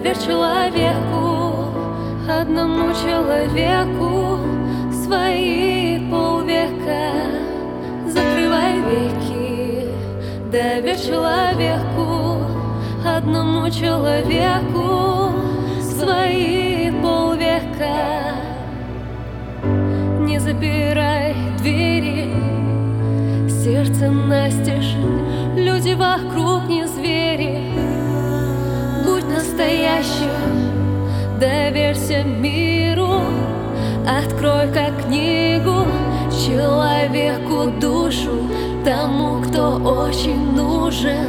доверь человеку, одному человеку свои полвека. Закрывай веки, доверь человеку, одному человеку свои полвека. Не запирай двери, сердце настежь, люди вокруг не звери. Будь настоящим, доверься миру, открой как книгу человеку душу, тому, кто очень нужен.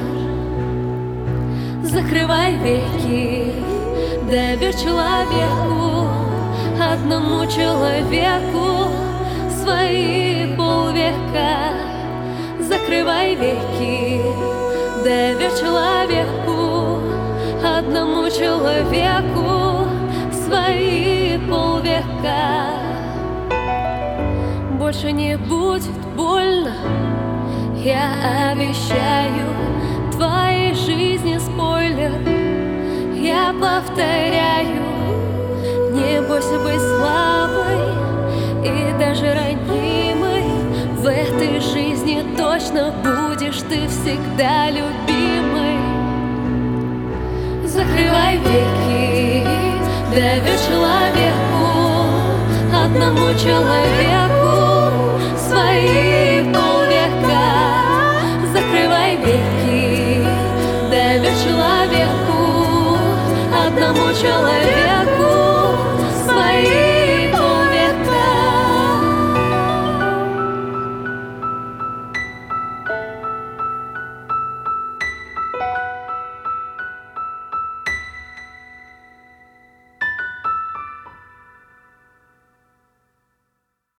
Закрывай веки, доверь человеку, одному человеку свои полвека. Закрывай веки, доверь человеку, одному человеку свои полвека. Больше не будет больно, я обещаю, твоей жизни спойлер. Я повторяю, не бойся быть слабой и даже ранимой. В этой жизни точно будешь ты всегда любимой. Закрывай веки, доверь человеку, одному человеку свои полвека. Закрывай веки, доверь человеку, одному человеку